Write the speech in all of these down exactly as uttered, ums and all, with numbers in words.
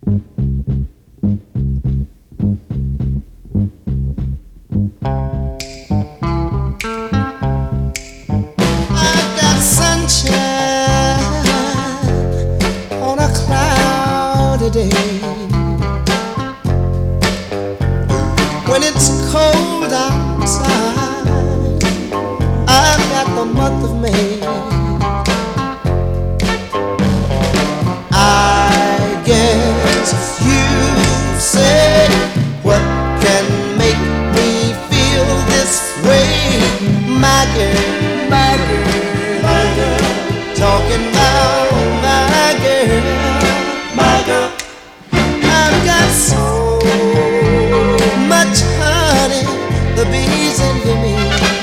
I've got sunshine on a cloudy day. When it's cold outside, I've got the month of May. I guess you say, what can make me feel this way? My girl, my girl, my girl, talking about my girl, my girl. I've got so much honey, the bees envy me.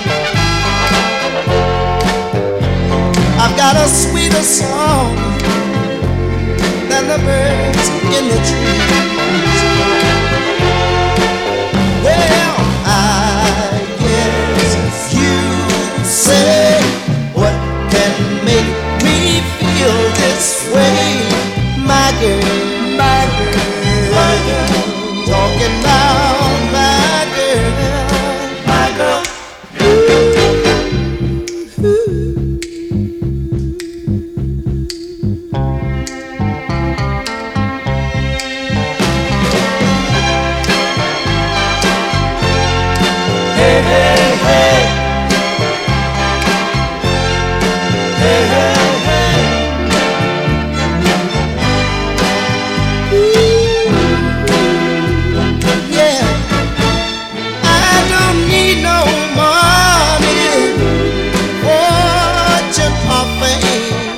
I've got a sweeter song than the birds in the trees. Well, I guess you say, what can make me feel this way? My girl, my girl, my girl, talking about my girl, my girl. Ooh, ooh. Hey, hey, hey. Hey, hey, hey. Ooh, yeah. I don't need no money, fortune or fame.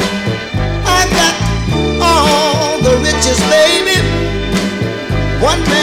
I got all the riches, baby. One man